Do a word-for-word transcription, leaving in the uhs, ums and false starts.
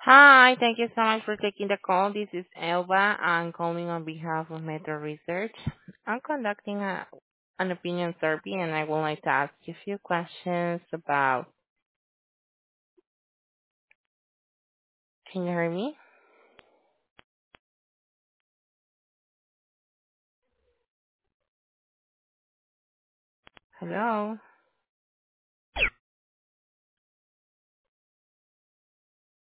Hi, thank you so much for taking the call. This is Elba. I'm calling on behalf of Metro Research. I'm conducting a, an opinion survey, and I would like to ask you a few questions about. Can you hear me? Hello?